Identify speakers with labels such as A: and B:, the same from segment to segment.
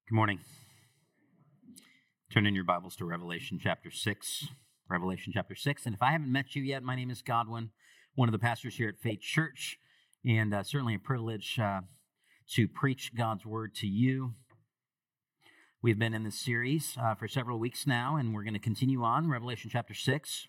A: Good morning. Turn in your Bibles to Revelation chapter 6. Revelation chapter 6. And if I haven't met you yet, my name is Godwin, one of the pastors here at Faith Church, and certainly a privilege to preach God's word to you. We've been in this series for several weeks now, and we're going to continue on, Revelation chapter 6.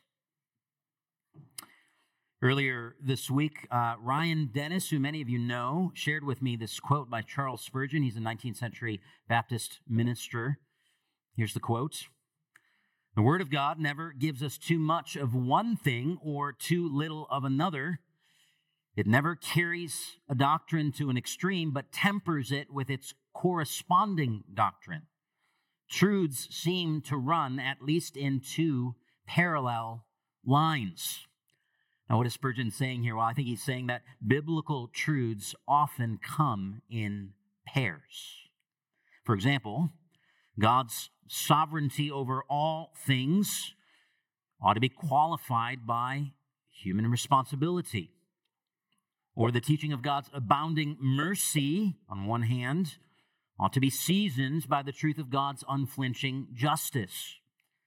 A: Earlier this week, Ryan Dennis, who many of you know, shared with me this quote by Charles Spurgeon. He's a 19th century Baptist minister. Here's the quote. "The Word of God never gives us too much of one thing or too little of another. It never carries a doctrine to an extreme, but tempers it with its corresponding doctrine. Truths seem to run at least in two parallel lines." Now, what is Spurgeon saying here? Well, I think he's saying that biblical truths often come in pairs. For example, God's sovereignty over all things ought to be qualified by human responsibility. Or the teaching of God's abounding mercy, on one hand, ought to be seasoned by the truth of God's unflinching justice.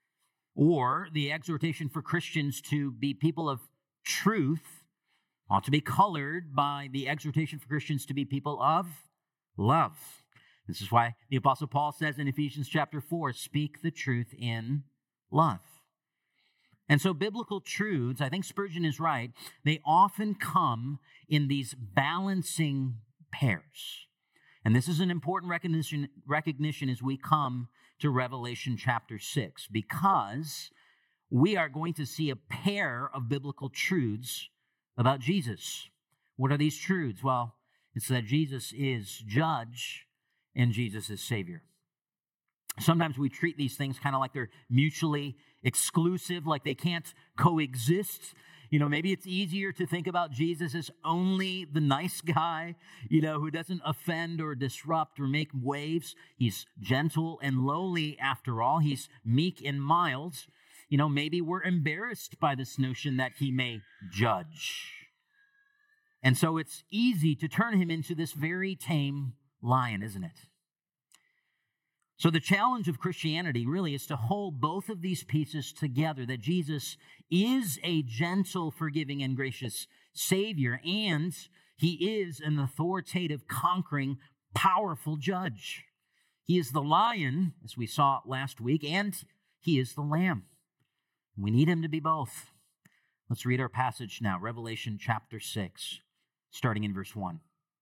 A: Or the exhortation for Christians to be people of truth ought to be colored by the exhortation for Christians to be people of love. This is why the Apostle Paul says in Ephesians chapter 4, speak the truth in love. And so biblical truths, I think Spurgeon is right, they often come in these balancing pairs. And this is an important recognition as we come to Revelation chapter 6, because we are going to see a pair of biblical truths about Jesus. What are these truths? Well, it's that Jesus is judge and Jesus is Savior. Sometimes we treat these things kind of like they're mutually exclusive, like they can't coexist. Maybe it's easier to think about Jesus as only the nice guy, who doesn't offend or disrupt or make waves. He's gentle and lowly after all. He's meek and mild. Maybe we're embarrassed by this notion that he may judge. And so it's easy to turn him into this very tame lion, isn't it? So the challenge of Christianity really is to hold both of these pieces together, that Jesus is a gentle, forgiving, and gracious Savior, and he is an authoritative, conquering, powerful judge. He is the lion, as we saw last week, and he is the lamb. We need him to be both. Let's read our passage now, Revelation chapter 6, starting in verse 1.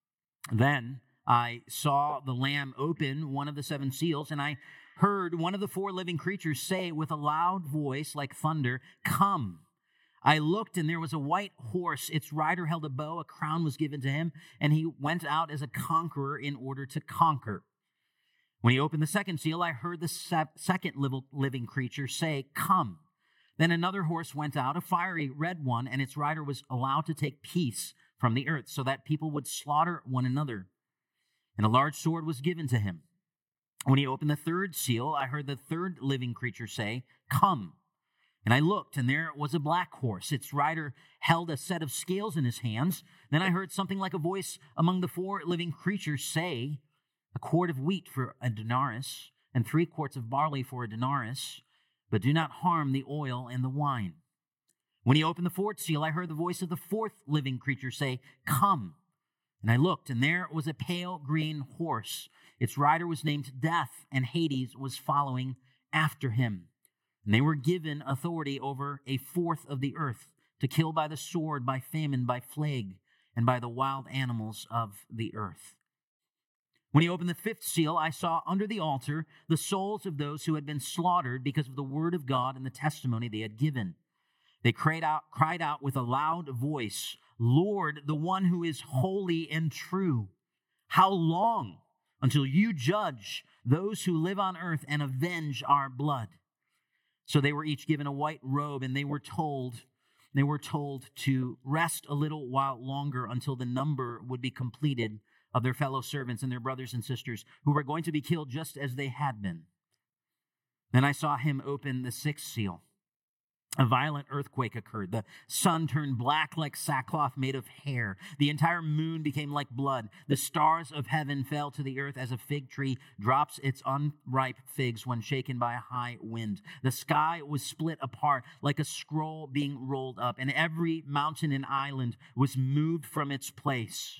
A: "Then I saw the Lamb open one of the seven seals, and I heard one of the four living creatures say with a loud voice like thunder, 'Come.' I looked, and there was a white horse. Its rider held a bow, a crown was given to him, and he went out as a conqueror in order to conquer. When he opened the second seal, I heard the second living creature say, 'Come.' Then another horse went out, a fiery red one, and its rider was allowed to take peace from the earth, so that people would slaughter one another. And a large sword was given to him. When he opened the third seal, I heard the third living creature say, 'Come.' And I looked, and there was a black horse. Its rider held a set of scales in his hands. Then I heard something like a voice among the four living creatures say, 'A quart of wheat for a denarius, and 3 quarts of barley for a denarius, but do not harm the oil and the wine.' When he opened the fourth seal, I heard the voice of the fourth living creature say, 'Come.' And I looked, and there was a pale green horse. Its rider was named Death, and Hades was following after him. And they were given authority over a fourth of the earth, to kill by the sword, by famine, by plague, and by the wild animals of the earth. When he opened the fifth seal, I saw under the altar the souls of those who had been slaughtered because of the word of God and the testimony they had given. They cried out with a loud voice, 'Lord, the one who is holy and true, how long until you judge those who live on earth and avenge our blood?' So they were each given a white robe, and they were told to rest a little while longer until the number would be completed of their fellow servants and their brothers and sisters who were going to be killed just as they had been. Then I saw him open the sixth seal. A violent earthquake occurred. The sun turned black like sackcloth made of hair. The entire moon became like blood. The stars of heaven fell to the earth as a fig tree drops its unripe figs when shaken by a high wind. The sky was split apart like a scroll being rolled up, and every mountain and island was moved from its place.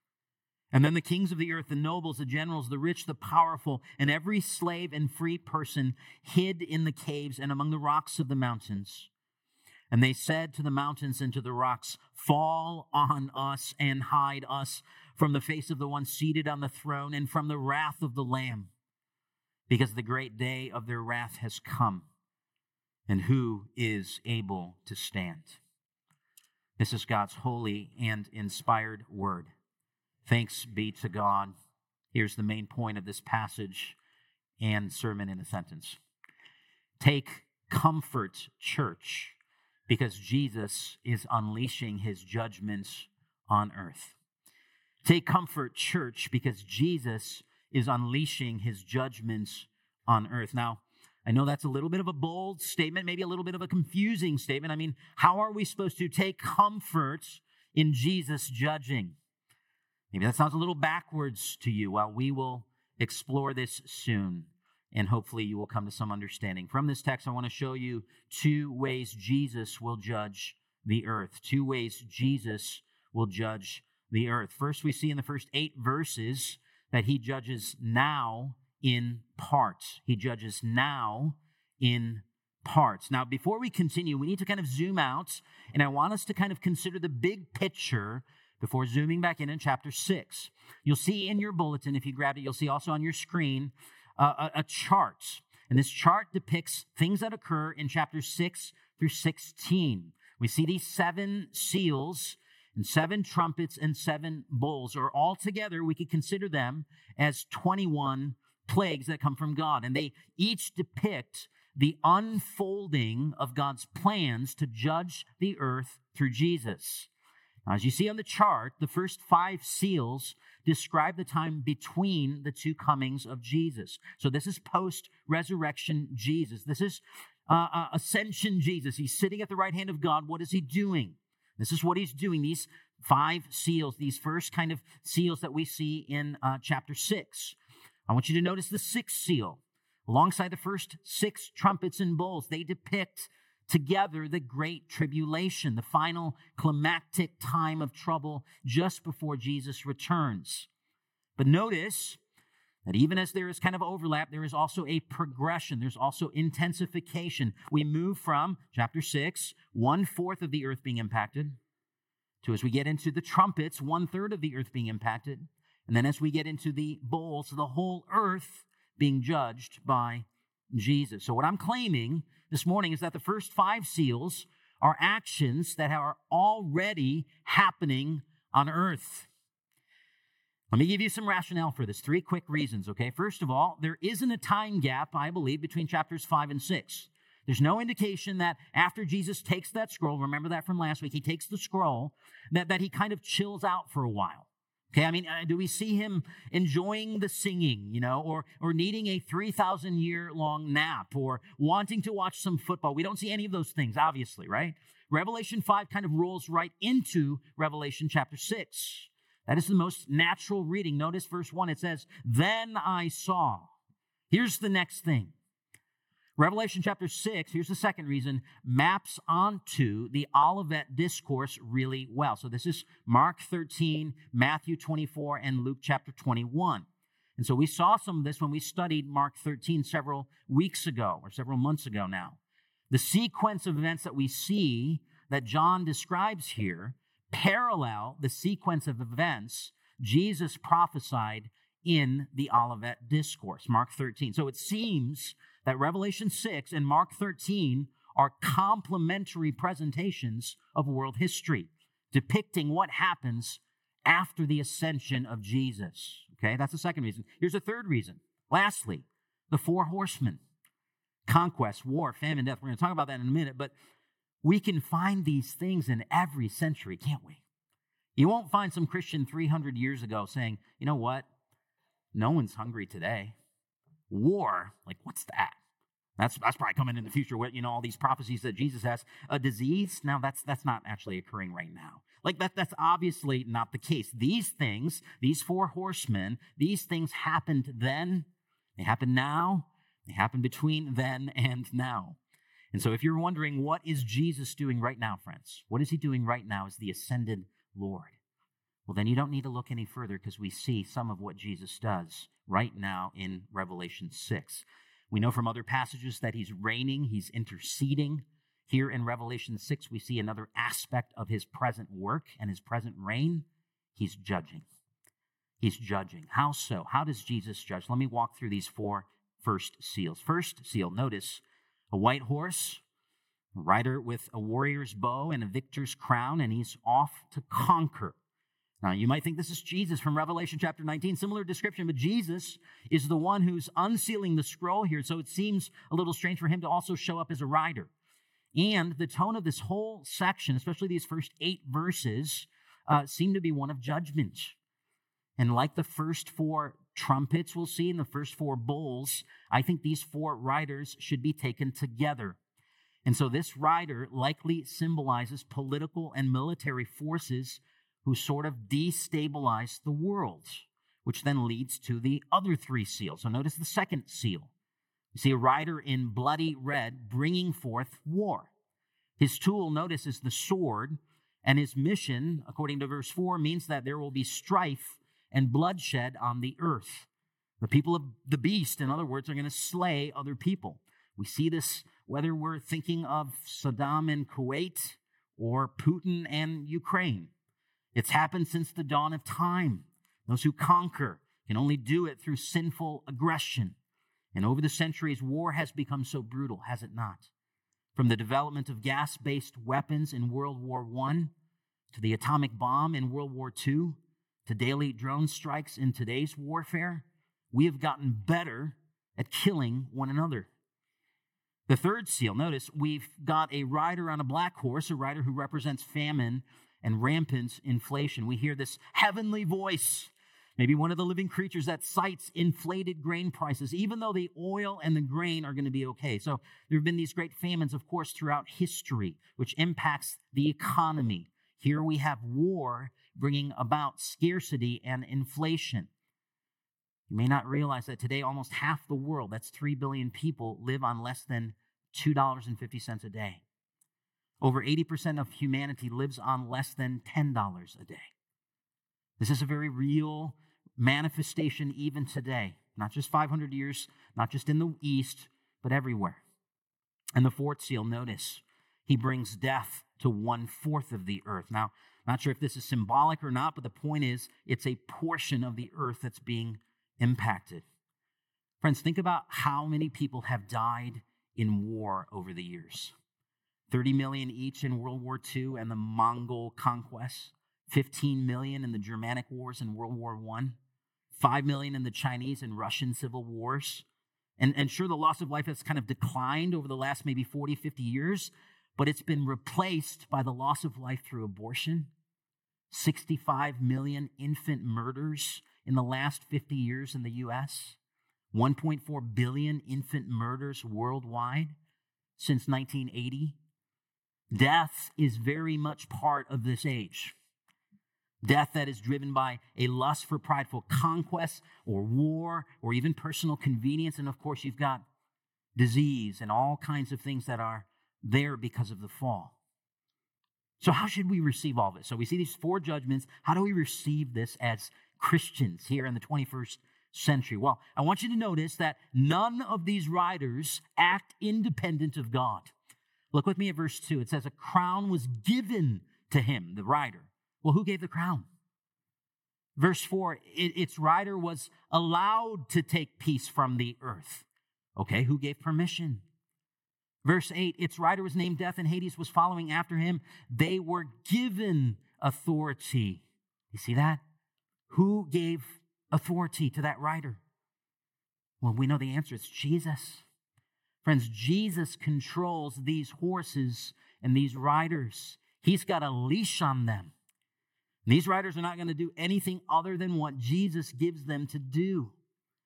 A: And then the kings of the earth, the nobles, the generals, the rich, the powerful, and every slave and free person hid in the caves and among the rocks of the mountains. And they said to the mountains and to the rocks, "Fall on us and hide us from the face of the one seated on the throne and from the wrath of the Lamb, because the great day of their wrath has come. And who is able to stand?" This is God's holy and inspired word. Thanks be to God. Here's the main point of this passage and sermon in a sentence. Take comfort, church, because Jesus is unleashing his judgments on earth. Take comfort, church, because Jesus is unleashing his judgments on earth. Now, I know that's a little bit of a bold statement, maybe a little bit of a confusing statement. I mean, how are we supposed to take comfort in Jesus judging? Maybe that sounds a little backwards to you. Well, we will explore this soon, and hopefully you will come to some understanding. From this text, I want to show you two ways Jesus will judge the earth. Two ways Jesus will judge the earth. First, we see in the first 8 verses that he judges now in part. He judges now in parts. Now, before we continue, we need to kind of zoom out, and I want us to kind of consider the big picture before zooming back in chapter 6. You'll see in your bulletin, if you grabbed it, you'll see also on your screen a chart. And this chart depicts things that occur in chapters 6 through 16. We see these 7 seals and 7 trumpets and 7 bowls, or altogether we could consider them as 21 plagues that come from God. And they each depict the unfolding of God's plans to judge the earth through Jesus. Now, as you see on the chart, the first 5 seals describe the time between the 2 comings of Jesus. So this is post-resurrection Jesus. This is ascension Jesus. He's sitting at the right hand of God. What is he doing? This is what he's doing. These 5 seals, these first kind of seals that we see in chapter 6. I want you to notice the 6th seal. Alongside the first 6 trumpets and bowls, they depict together the great tribulation, the final climactic time of trouble just before Jesus returns. But notice that even as there is kind of overlap, there is also a progression. There's also intensification. We move from chapter 6, 1/4 of the earth being impacted, to as we get into the trumpets, 1/3 of the earth being impacted. And then as we get into the bowls, the whole earth being judged by Jesus. So what I'm claiming this morning is that the first 5 seals are actions that are already happening on earth. Let me give you some rationale for this. 3 quick reasons, okay? First of all, there isn't a time gap, I believe, between chapters 5 and 6. There's no indication that after Jesus takes that scroll, remember that from last week, he takes the scroll, that he kind of chills out for a while. Okay, I mean, do we see him enjoying the singing, or needing a 3,000-year-long nap, or wanting to watch some football? We don't see any of those things, obviously, right? Revelation 5 kind of rolls right into Revelation chapter 6. That is the most natural reading. Notice verse 1, it says, "Then I saw." Here's the next thing. Revelation chapter 6, here's the second reason, maps onto the Olivet Discourse really well. So this is Mark 13, Matthew 24, and Luke chapter 21. And so we saw some of this when we studied Mark 13 several weeks ago, or several months ago now. The sequence of events that we see that John describes here parallel the sequence of events Jesus prophesied in the Olivet Discourse, Mark 13. So it seems that Revelation 6 and Mark 13 are complementary presentations of world history, depicting what happens after the ascension of Jesus. Okay, that's the second reason. Here's a third reason. Lastly, the 4 horsemen. Conquest, war, famine, death. We're going to talk about that in a minute, but we can find these things in every century, can't we? You won't find some Christian 300 years ago saying, you know what? No one's hungry today. War, like what's that? That's probably coming in the future with, all these prophecies that Jesus has. A disease? Now, that's not actually occurring right now. Like that's obviously not the case. These things, these four horsemen, these things happened then, they happen now, they happen between then and now. And so if you're wondering, what is Jesus doing right now, friends? What is he doing right now as the ascended Lord? Well, then you don't need to look any further, because we see some of what Jesus does right now in Revelation 6. We know from other passages that he's reigning, he's interceding. Here in Revelation 6, we see another aspect of his present work and his present reign. He's judging. He's judging. How so? How does Jesus judge? Let me walk through these four first seals. First seal, notice a white horse, a rider with a warrior's bow and a victor's crown, and he's off to conquer. Now, you might think this is Jesus from Revelation chapter 19, similar description, but Jesus is the one who's unsealing the scroll here, so it seems a little strange for him to also show up as a rider. And the tone of this whole section, especially these first 8 verses, seem to be one of judgment. And like the first 4 trumpets we'll see in the first 4 bowls, I think these 4 riders should be taken together. And so this rider likely symbolizes political and military forces who sort of destabilize the world, which then leads to the other 3 seals. So notice the second seal. You see a rider in bloody red bringing forth war. His tool, notice, is the sword, and his mission, according to verse 4, means that there will be strife and bloodshed on the earth. The people of the beast, in other words, are going to slay other people. We see this whether we're thinking of Saddam and Kuwait or Putin and Ukraine. It's happened since the dawn of time. Those who conquer can only do it through sinful aggression. And over the centuries, war has become so brutal, has it not? From the development of gas-based weapons in World War I, to the atomic bomb in World War II, to daily drone strikes in today's warfare, we have gotten better at killing one another. The third seal, notice, we've got a rider on a black horse, a rider who represents famine and rampant inflation. We hear this heavenly voice, maybe one of the living creatures that cites inflated grain prices, even though the oil and the grain are going to be okay. So there have been these great famines, of course, throughout history, which impacts the economy. Here we have war bringing about scarcity and inflation. You may not realize that today almost half the world, that's 3 billion people, live on less than $2.50 a day. Over 80% of humanity lives on less than $10 a day. This is a very real manifestation even today, not just 500 years, not just in the East, but everywhere. And the fourth seal, notice, he brings death to 1/4 of the earth. Now, not sure if this is symbolic or not, but the point is, it's a portion of the earth that's being impacted. Friends, think about how many people have died in war over the years. 30 million each in World War II and the Mongol conquest, 15 million in the Germanic wars in World War I, 5 million in the Chinese and Russian civil wars. And sure, the loss of life has kind of declined over the last maybe 40, 50 years, but it's been replaced by the loss of life through abortion, 65 million infant murders in the last 50 years in the U.S., 1.4 billion infant murders worldwide since 1980. Death is very much part of this age. Death that is driven by a lust for prideful conquest or war or even personal convenience. And of course, you've got disease and all kinds of things that are there because of the fall. So how should we receive all this? So we see these 4 judgments. How do we receive this as Christians here in the 21st century? Well, I want you to notice that none of these riders act independent of God. Look with me at verse 2. It says, a crown was given to him, the rider. Well, who gave the crown? Verse 4, its rider was allowed to take peace from the earth. Okay, who gave permission? Verse 8, its rider was named Death, and Hades was following after him. They were given authority. You see that? Who gave authority to that rider? Well, we know the answer. It's Jesus. Friends, Jesus controls these horses and these riders. He's got a leash on them. And these riders are not going to do anything other than what Jesus gives them to do.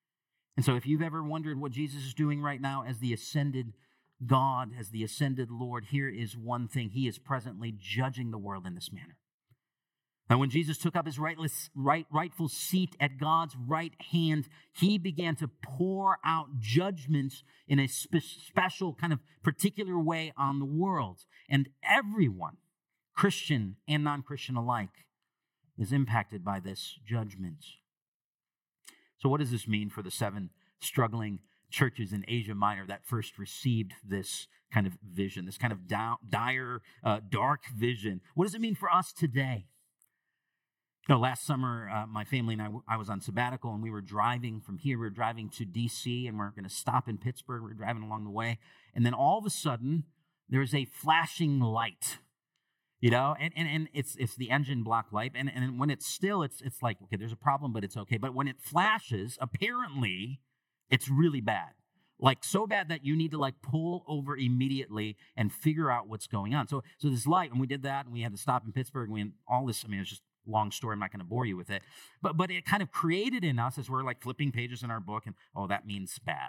A: And so if you've ever wondered what Jesus is doing right now as the ascended God, as the ascended Lord, here is one thing. He is presently judging the world in this manner. And when Jesus took up his rightful seat at God's right hand, he began to pour out judgments in a special kind of particular way on the world. And everyone, Christian and non-Christian alike, is impacted by this judgment. So what does this mean for the 7 struggling churches in Asia Minor that first received this kind of vision, this kind of dire, dark vision? What does it mean for us today? You know, last summer, my family and I was on sabbatical, and we were driving from here. We were driving to D.C., and we're going to stop in Pittsburgh. We were driving along the way. And then all of a sudden, there's a flashing light, you know, and it's the engine block light. And when it's still, it's like, okay, there's a problem, but it's okay. But when it flashes, apparently, it's really bad. Like so bad that you need to like pull over immediately and figure out what's going on. So this light, and we did that, and we had to stop in Pittsburgh. And we had all this, I mean, it's just long story. I'm not going to bore you with it. But it kind of created in us, as we're like flipping pages in our book, and oh, that means bad.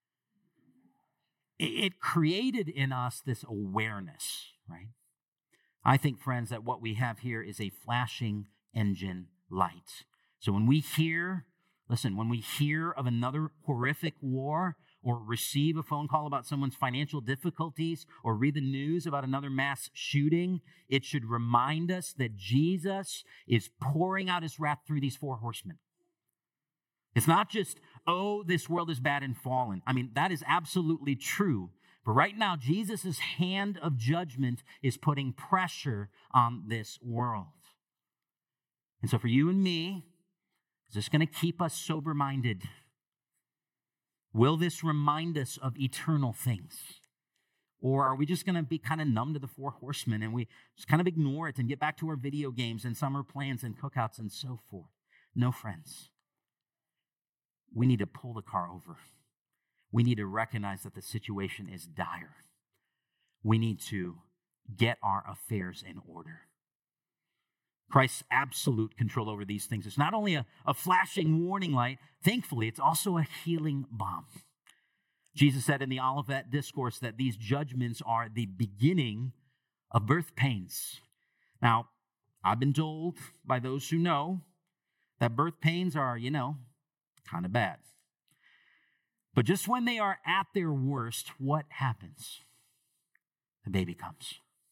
A: It created in us this awareness, right? I think, friends, that what we have here is a flashing engine light. So when we hear of another horrific war, or receive a phone call about someone's financial difficulties, or read the news about another mass shooting, it should remind us that Jesus is pouring out his wrath through these 4 horsemen. It's not just, oh, this world is bad and fallen. I mean, that is absolutely true. But right now, Jesus' hand of judgment is putting pressure on this world. And so for you and me, is this going to keep us sober-minded? Will this remind us of eternal things? Or are we just going to be kind of numb to the 4 horsemen and we just kind of ignore it and get back to our video games and summer plans and cookouts and so forth? No, friends. We need to pull the car over. We need to recognize that the situation is dire. We need to get our affairs in order. Christ's absolute control over these things is not only a flashing warning light, thankfully, it's also a healing balm. Jesus said in the Olivet Discourse that these judgments are the beginning of birth pains. Now, I've been told by those who know that birth pains are, kind of bad. But just when they are at their worst, what happens? The baby comes.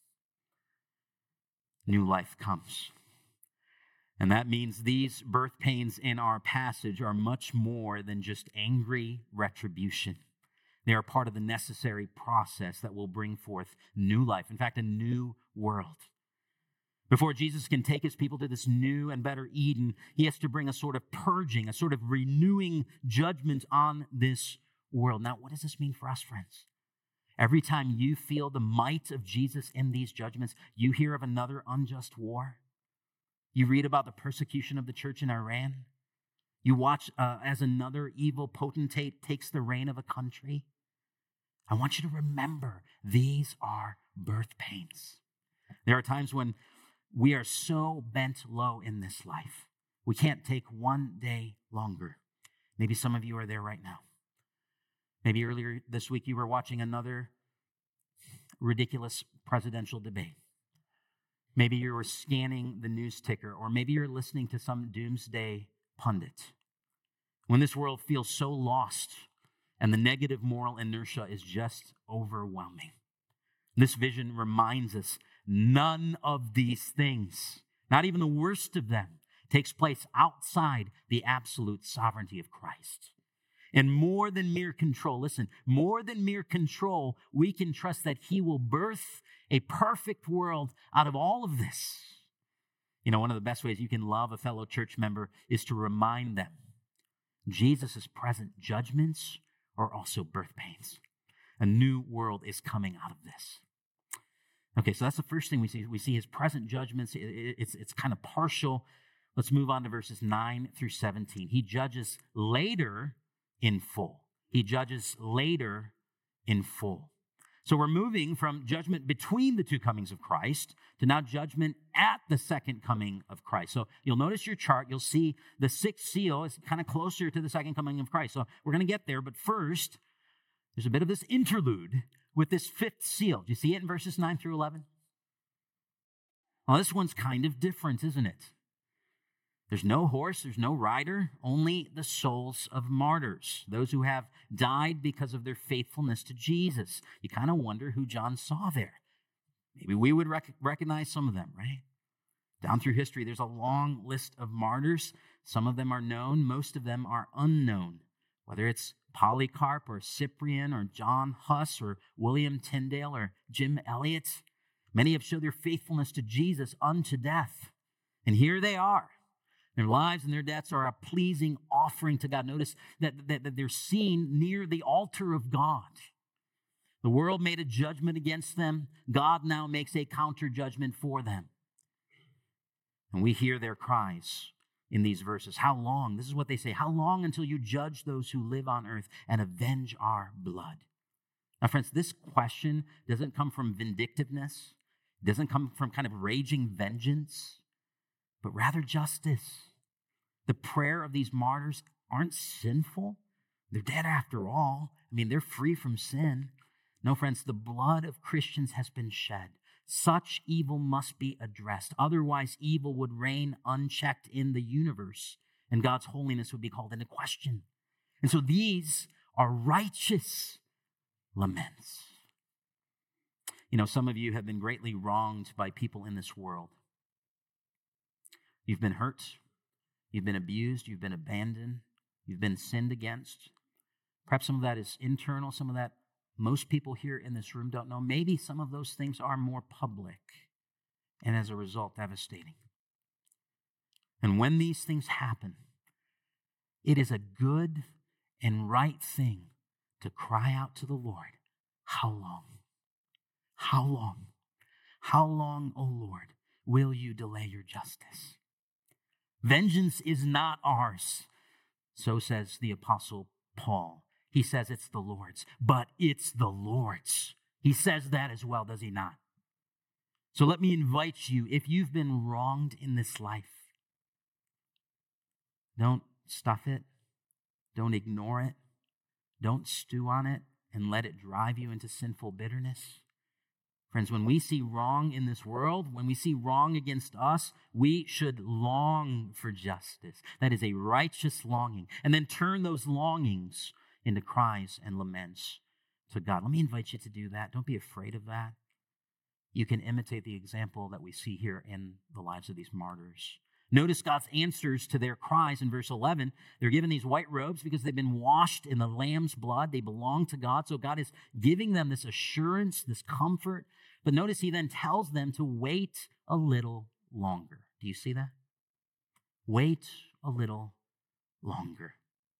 A: New life comes. And that means these birth pains in our passage are much more than just angry retribution. They are part of the necessary process that will bring forth new life. In fact, a new world. Before Jesus can take his people to this new and better Eden, he has to bring a sort of purging, a sort of renewing judgment on this world. Now, what does this mean for us, friends? Every time you feel the might of Jesus in these judgments, you hear of another unjust war. You read about the persecution of the church in Iran. You watch as another evil potentate takes the reign of a country. I want you to remember these are birth pains. There are times when we are so bent low in this life, we can't take one day longer. Maybe some of you are there right now. Maybe earlier this week you were watching another ridiculous presidential debate. Maybe you were scanning the news ticker, or maybe you're listening to some doomsday pundit. When this world feels so lost and the negative moral inertia is just overwhelming, this vision reminds us none of these things, not even the worst of them, takes place outside the absolute sovereignty of Christ. And more than mere control, listen, more than mere control, we can trust that he will birth a perfect world out of all of this. One of the best ways you can love a fellow church member is to remind them Jesus' present judgments are also birth pains. A new world is coming out of this. Okay, so that's the first thing we see. We see his present judgments. It's kind of partial. Let's move on to verses 9 through 17. He judges later in full. He judges later in full. So we're moving from judgment between the two comings of Christ to now judgment at the second coming of Christ. So you'll notice your chart, you'll see the sixth seal is kind of closer to the second coming of Christ. So we're going to get there, but first, there's a bit of this interlude with this fifth seal. Do you see it in verses 9 through 11? Well, this one's kind of different, isn't it? There's no horse, there's no rider, only the souls of martyrs, those who have died because of their faithfulness to Jesus. You kind of wonder who John saw there. Maybe we would recognize some of them, right? Down through history, there's a long list of martyrs. Some of them are known, most of them are unknown. Whether it's Polycarp or Cyprian or John Huss or William Tyndale or Jim Elliot, many have showed their faithfulness to Jesus unto death. And here they are. Their lives and their deaths are a pleasing offering to God. Notice that they're seen near the altar of God. The world made a judgment against them. God now makes a counter judgment for them. And we hear their cries in these verses. How long? This is what they say. How long until you judge those who live on earth and avenge our blood? Now, friends, this question doesn't come from vindictiveness. It doesn't come from kind of raging vengeance, but rather justice. The prayer of these martyrs aren't sinful. They're dead after all. I mean, they're free from sin. No, friends, the blood of Christians has been shed. Such evil must be addressed. Otherwise, evil would reign unchecked in the universe, and God's holiness would be called into question. And so these are righteous laments. You know, some of you have been greatly wronged by people in this world. You've been hurt, you've been abused, you've been abandoned, you've been sinned against. Perhaps some of that is internal, some of that most people here in this room don't know. Maybe some of those things are more public and as a result devastating. And when these things happen, it is a good and right thing to cry out to the Lord, how long? How long? How long, O Lord, will you delay your justice? Vengeance is not ours, so says the Apostle Paul. He says it's the Lord's, but it's the Lord's. He says that as well, does he not? So let me invite you, if you've been wronged in this life, don't stuff it, don't ignore it, don't stew on it and let it drive you into sinful bitterness. Friends, when we see wrong in this world, when we see wrong against us, we should long for justice. That is a righteous longing. And then turn those longings into cries and laments to God. Let me invite you to do that. Don't be afraid of that. You can imitate the example that we see here in the lives of these martyrs. Notice God's answers to their cries in verse 11. They're given these white robes because they've been washed in the Lamb's blood. They belong to God. So God is giving them this assurance, this comfort. But notice he then tells them to wait a little longer. Do you see that? Wait a little longer.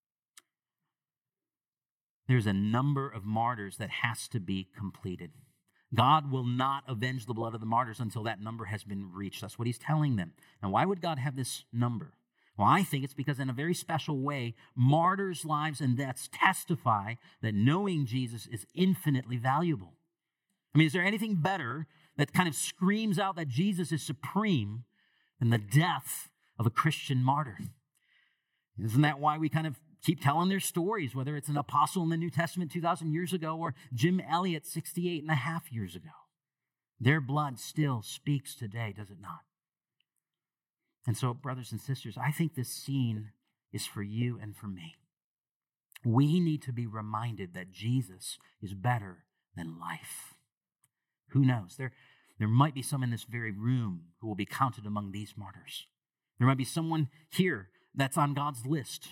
A: There's a number of martyrs that has to be completed. God will not avenge the blood of the martyrs until that number has been reached. That's what he's telling them. And why would God have this number? Well, I think it's because in a very special way, martyrs' lives and deaths testify that knowing Jesus is infinitely valuable. I mean, is there anything better that kind of screams out that Jesus is supreme than the death of a Christian martyr? Isn't that why we kind of keep telling their stories, whether it's an apostle in the New Testament 2,000 years ago or Jim Elliot 68 and a half years ago? Their blood still speaks today, does it not? And so, brothers and sisters, I think this scene is for you and for me. We need to be reminded that Jesus is better than life. Who knows? There might be some in this very room who will be counted among these martyrs. There might be someone here that's on God's list.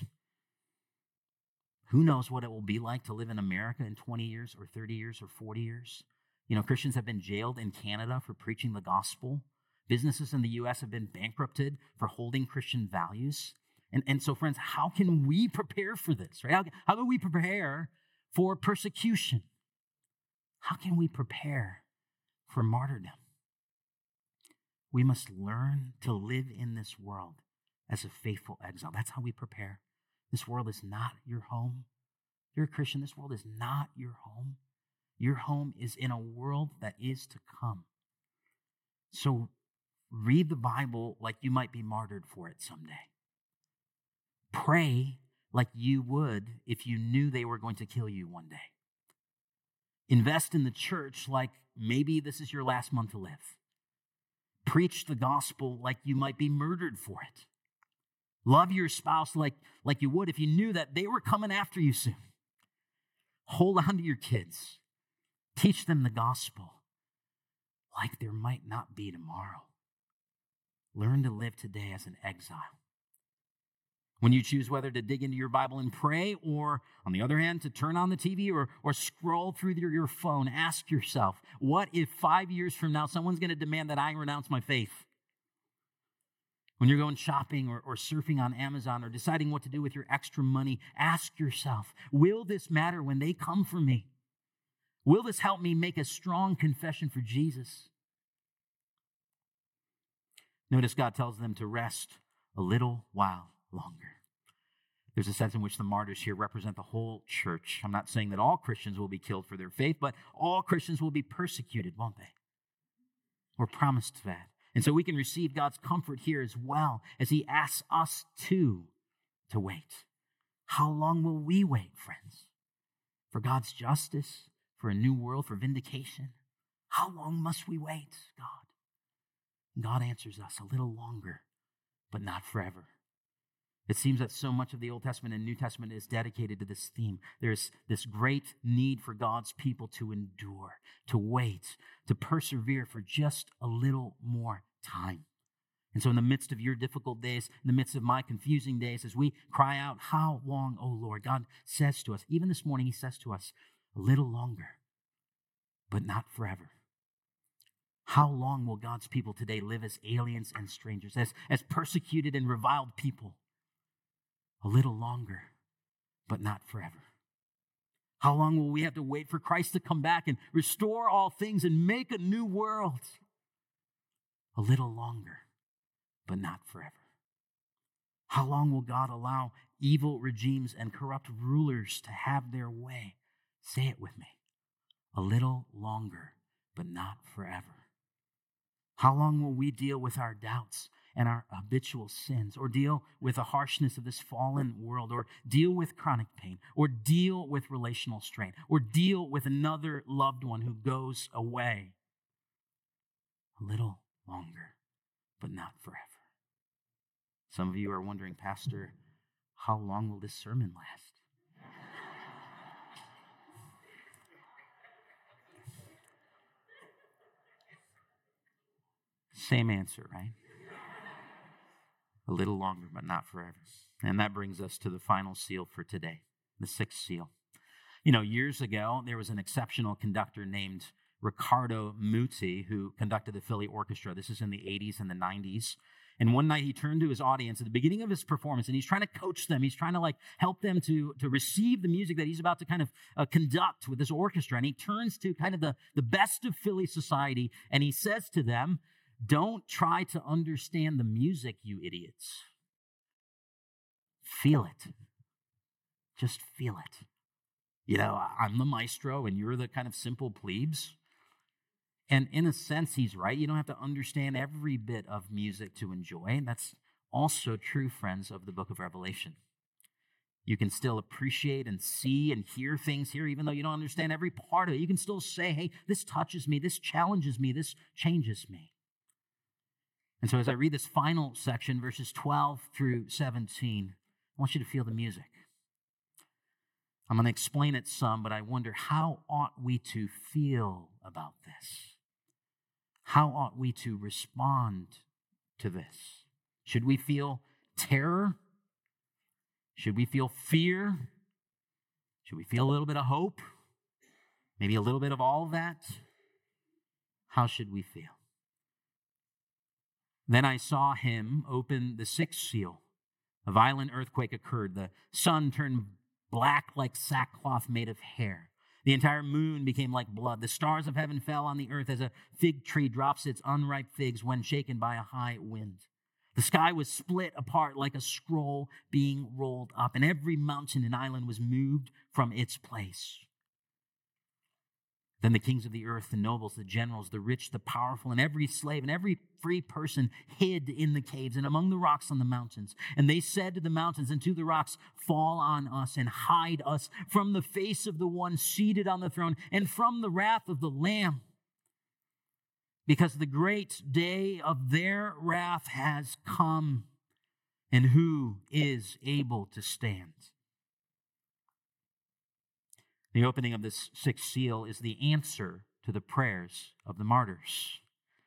A: Who knows what it will be like to live in America in 20 years or 30 years or 40 years? You know, Christians have been jailed in Canada for preaching the gospel. Businesses in the U.S. have been bankrupted for holding Christian values. And so, friends, how can we prepare for this, right? How can we prepare for persecution? How can we prepare for martyrdom? We must learn to live in this world as a faithful exile. That's how we prepare. This world is not your home. You're a Christian. This world is not your home. Your home is in a world that is to come. So read the Bible like you might be martyred for it someday. Pray like you would if you knew they were going to kill you one day. Invest in the church like maybe this is your last month to live. Preach the gospel like you might be murdered for it. Love your spouse like you would if you knew that they were coming after you soon. Hold on to your kids. Teach them the gospel like there might not be tomorrow. Learn to live today as an exile. When you choose whether to dig into your Bible and pray, or, on the other hand, to turn on the TV or scroll through your phone, ask yourself, what if 5 years from now someone's going to demand that I renounce my faith? When you're going shopping or surfing on Amazon or deciding what to do with your extra money, ask yourself, will this matter when they come for me? Will this help me make a strong confession for Jesus? Notice God tells them to rest a little while longer. There's a sense in which the martyrs here represent the whole church. I'm not saying that all Christians will be killed for their faith, but all Christians will be persecuted, won't they? We're promised that. And so we can receive God's comfort here as well as he asks us to wait. How long will we wait, friends? For God's justice, for a new world, for vindication? How long must we wait, God? And God answers us a little longer, but not forever. It seems that so much of the Old Testament and New Testament is dedicated to this theme. There's this great need for God's people to endure, to wait, to persevere for just a little more time. And so in the midst of your difficult days, in the midst of my confusing days, as we cry out, how long, O Lord, God says to us, even this morning he says to us, a little longer, but not forever. How long will God's people today live as aliens and strangers, as persecuted and reviled people? A little longer, but not forever. How long will we have to wait for Christ to come back and restore all things and make a new world? A little longer, but not forever. How long will God allow evil regimes and corrupt rulers to have their way? Say it with me. A little longer, but not forever. How long will we deal with our doubts and our habitual sins, or deal with the harshness of this fallen world, or deal with chronic pain, or deal with relational strain, or deal with another loved one who goes away? A little longer, but not forever. Some of you are wondering, Pastor, how long will this sermon last? Same answer, right? A little longer, but not forever. And that brings us to the final seal for today, the sixth seal. You know, years ago, there was an exceptional conductor named Riccardo Muti who conducted the Philly Orchestra. This is in the 80s and the 90s. And one night he turned to his audience at the beginning of his performance, and he's trying to coach them. He's trying to help them to receive the music that he's about to kind of conduct with this orchestra. And he turns to kind of the best of Philly society, and he says to them, "Don't try to understand the music, you idiots. Feel it. Just feel it. You know, I'm the maestro and you're the kind of simple plebes." And in a sense, he's right. You don't have to understand every bit of music to enjoy. And that's also true, friends, of the book of Revelation. You can still appreciate and see and hear things here, even though you don't understand every part of it. You can still say, hey, this touches me, this challenges me, this changes me. And so as I read this final section, verses 12 through 17, I want you to feel the music. I'm going to explain it some, but I wonder, how ought we to feel about this? How ought we to respond to this? Should we feel terror? Should we feel fear? Should we feel a little bit of hope? Maybe a little bit of all of that? How should we feel? Then I saw him open the sixth seal. A violent earthquake occurred. The sun turned black like sackcloth made of hair. The entire moon became like blood. The stars of heaven fell on the earth as a fig tree drops its unripe figs when shaken by a high wind. The sky was split apart like a scroll being rolled up, and every mountain and island was moved from its place. Then the kings of the earth, the nobles, the generals, the rich, the powerful, and every slave and every free person hid in the caves and among the rocks on the mountains. And they said to the mountains and to the rocks, fall on us and hide us from the face of the one seated on the throne and from the wrath of the Lamb. Because the great day of their wrath has come, and who is able to stand? The opening of this sixth seal is the answer to the prayers of the martyrs.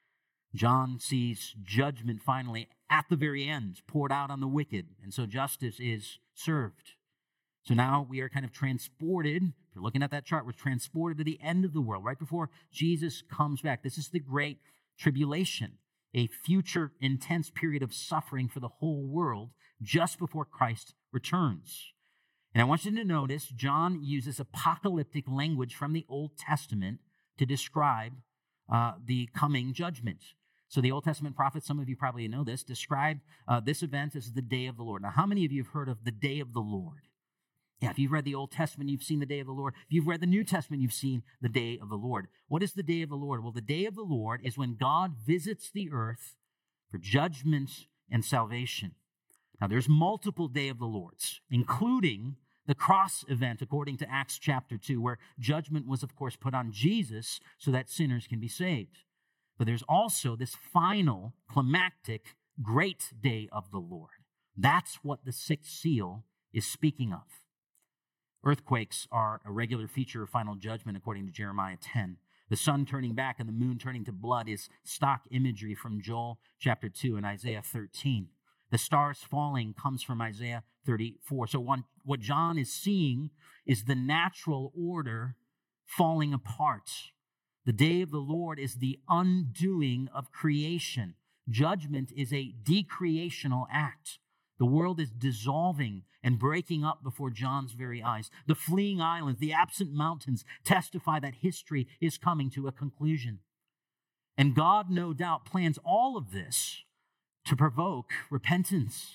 A: John sees judgment finally at the very end poured out on the wicked, and so justice is served. So now we are kind of transported, if you're looking at that chart, we're transported to the end of the world, right before Jesus comes back. This is the great tribulation, a future intense period of suffering for the whole world just before Christ returns. And I want you to notice, John uses apocalyptic language from the Old Testament to describe the coming judgment. So the Old Testament prophets, some of you probably know this, describe this event as the day of the Lord. Now, how many of you have heard of the day of the Lord? Yeah, if you've read the Old Testament, you've seen the day of the Lord. If you've read the New Testament, you've seen the day of the Lord. What is the day of the Lord? Well, the day of the Lord is when God visits the earth for judgment and salvation. Now, there's multiple day of the Lords, including the cross event, according to Acts chapter 2, where judgment was, of course, put on Jesus so that sinners can be saved. But there's also this final, climactic, great day of the Lord. That's what the sixth seal is speaking of. Earthquakes are a regular feature of final judgment, according to Jeremiah 10. The sun turning back and the moon turning to blood is stock imagery from Joel chapter 2 and Isaiah 13. The stars falling comes from Isaiah 34. So what John is seeing is the natural order falling apart. The day of the Lord is the undoing of creation. Judgment is a decreational act. The world is dissolving and breaking up before John's very eyes. The fleeing islands, the absent mountains testify that history is coming to a conclusion. And God, no doubt, plans all of this to provoke repentance.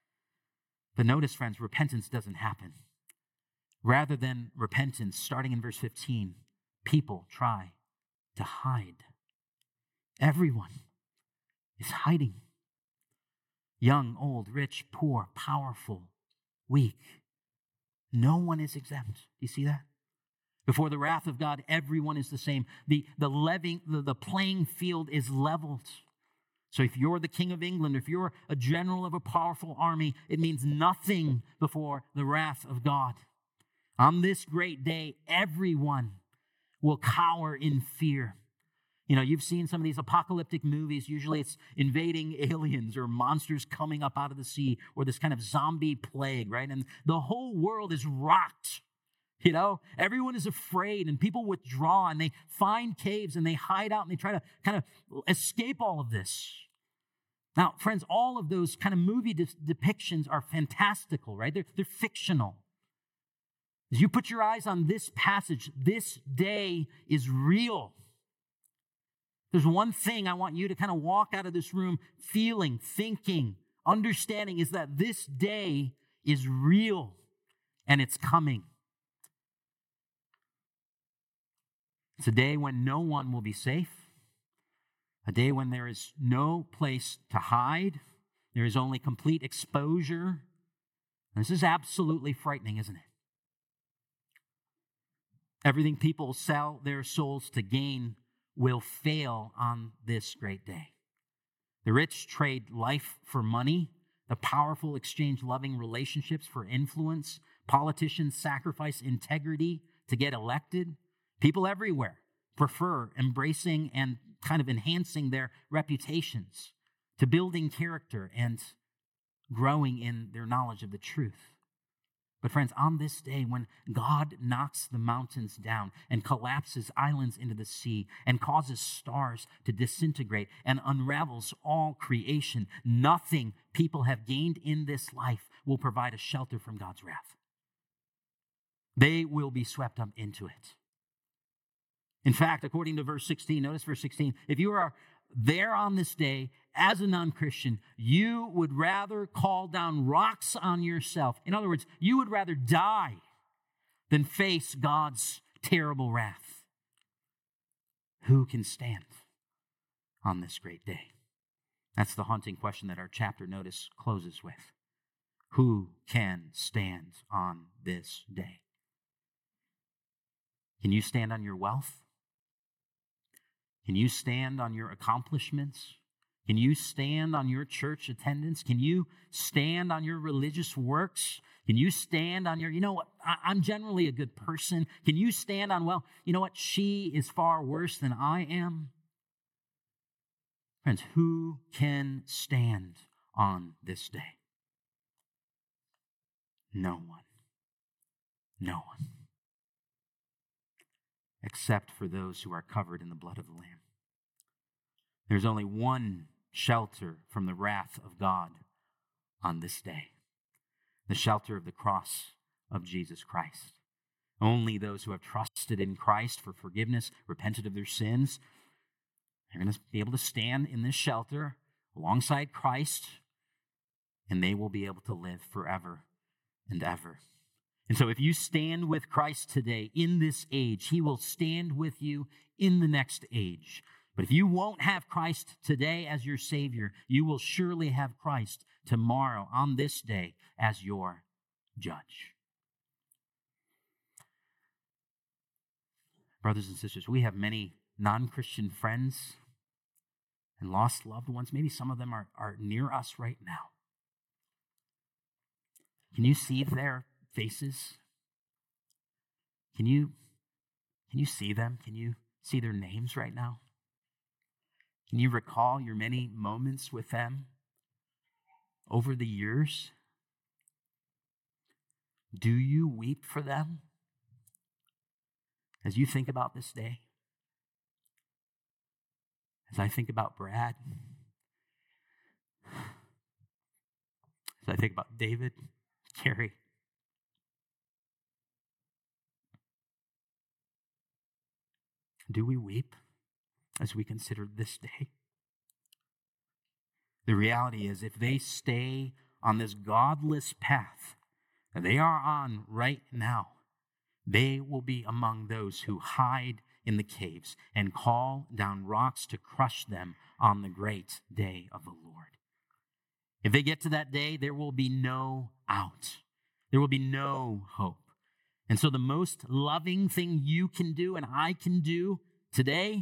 A: But notice, friends, repentance doesn't happen. Rather than repentance, starting in verse 15, people try to hide. Everyone is hiding. Young, old, rich, poor, powerful, weak. No one is exempt. Do you see that? Before the wrath of God, everyone is the same. The playing field is leveled. So if you're the king of England, if you're a general of a powerful army, it means nothing before the wrath of God. On this great day, everyone will cower in fear. You know, you've seen some of these apocalyptic movies. Usually it's invading aliens or monsters coming up out of the sea or this kind of zombie plague, right? And the whole world is rocked. You know, everyone is afraid and people withdraw and they find caves and they hide out and they try to kind of escape all of this. Now, friends, all of those kind of movie depictions are fantastical, right? They're fictional. As you put your eyes on this passage, this day is real. There's one thing I want you to kind of walk out of this room feeling, thinking, understanding is that this day is real and it's coming. It's a day when no one will be safe, a day when there is no place to hide, there is only complete exposure. And this is absolutely frightening, isn't it? Everything people sell their souls to gain will fail on this great day. The rich trade life for money. The powerful exchange loving relationships for influence. Politicians sacrifice integrity to get elected. People everywhere prefer embracing and kind of enhancing their reputations to building character and growing in their knowledge of the truth. But friends, on this day when God knocks the mountains down and collapses islands into the sea and causes stars to disintegrate and unravels all creation, nothing people have gained in this life will provide a shelter from God's wrath. They will be swept up into it. In fact, according to verse 16, notice verse 16, if you are there on this day as a non-Christian, you would rather call down rocks on yourself. In other words, you would rather die than face God's terrible wrath. Who can stand on this great day? That's the haunting question that our chapter, notice, closes with. Who can stand on this day? Can you stand on your wealth? Can you stand on your accomplishments? Can you stand on your church attendance? Can you stand on your religious works? Can you stand on your, I'm generally a good person. Can you stand on, she is far worse than I am? Friends, who can stand on this day? No one. No one. Except for those who are covered in the blood of the Lamb. There's only one shelter from the wrath of God on this day. The shelter of the cross of Jesus Christ. Only those who have trusted in Christ for forgiveness, repented of their sins, are going to be able to stand in this shelter alongside Christ, and they will be able to live forever and ever. And so if you stand with Christ today in this age, he will stand with you in the next age. But if you won't have Christ today as your Savior, you will surely have Christ tomorrow on this day as your judge. Brothers and sisters, we have many non-Christian friends and lost loved ones. Maybe some of them are near us right now. Can you see their faces? Can you see them? Can you see their names right now? Can you recall your many moments with them over the years? Do you weep for them as you think about this day? As I think about Brad, as I think about David, Carrie, do we weep as we consider this day? The reality is, if they stay on this godless path that they are on right now, they will be among those who hide in the caves and call down rocks to crush them on the great day of the Lord. If they get to that day, there will be no out. There will be no hope. And so the most loving thing you can do and I can do today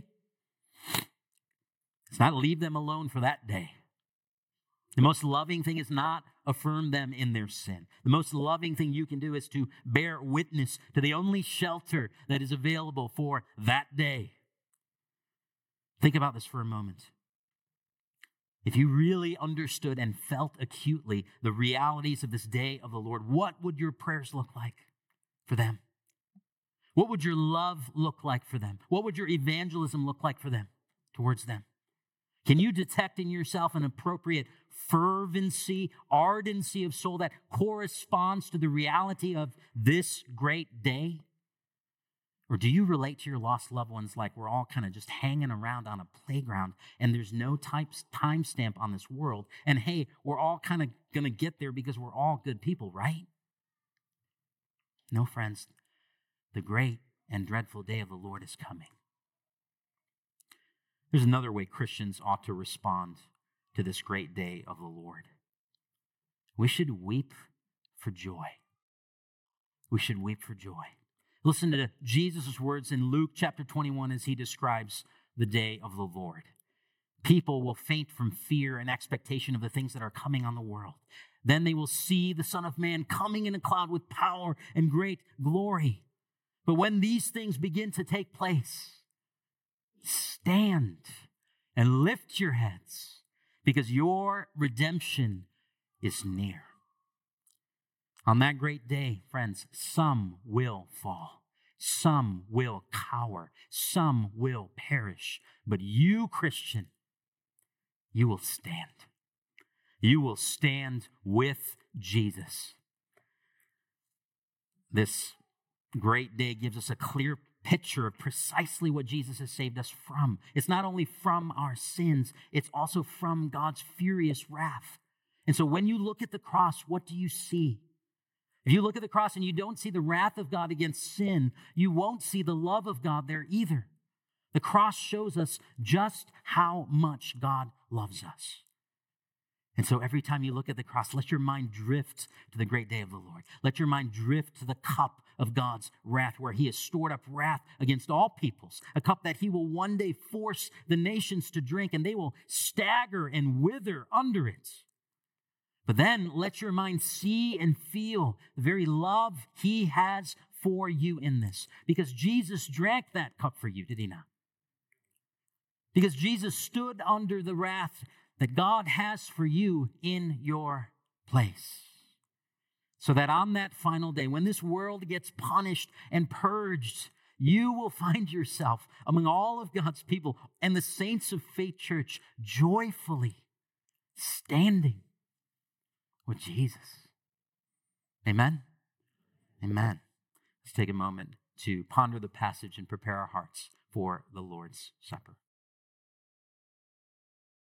A: is not leave them alone for that day. The most loving thing is not affirm them in their sin. The most loving thing you can do is to bear witness to the only shelter that is available for that day. Think about this for a moment. If you really understood and felt acutely the realities of this day of the Lord, what would your prayers look like for them? What would your love look like for them? What would your evangelism look like for them, towards them? Can you detect in yourself an appropriate fervency, ardency of soul that corresponds to the reality of this great day? Or do you relate to your lost loved ones like we're all kind of just hanging around on a playground and there's no time stamp on this world? And hey, we're all kind of going to get there because we're all good people, right? No, friends, the great and dreadful day of the Lord is coming. There's another way Christians ought to respond to this great day of the Lord. We should weep for joy. We should weep for joy. Listen to Jesus' words in Luke chapter 21 as he describes the day of the Lord. People will faint from fear and expectation of the things that are coming on the world. Then they will see the Son of Man coming in a cloud with power and great glory. But when these things begin to take place, stand and lift your heads, because your redemption is near. On that great day, friends, some will fall, some will cower, some will perish. But you, Christian, you will stand. You will stand with Jesus. This great day gives us a clear picture of precisely what Jesus has saved us from. It's not only from our sins, it's also from God's furious wrath. And so when you look at the cross, what do you see? If you look at the cross and you don't see the wrath of God against sin, you won't see the love of God there either. The cross shows us just how much God loves us. And so every time you look at the cross, let your mind drift to the great day of the Lord. Let your mind drift to the cup of God's wrath, where he has stored up wrath against all peoples, a cup that he will one day force the nations to drink, and they will stagger and wither under it. But then let your mind see and feel the very love he has for you in this, because Jesus drank that cup for you, did he not? Because Jesus stood under the wrath that God has for you in your place. So that on that final day, when this world gets punished and purged, you will find yourself among all of God's people and the saints of Faith Church joyfully standing with Jesus. Amen? Amen. Let's take a moment to ponder the passage and prepare our hearts for the Lord's Supper.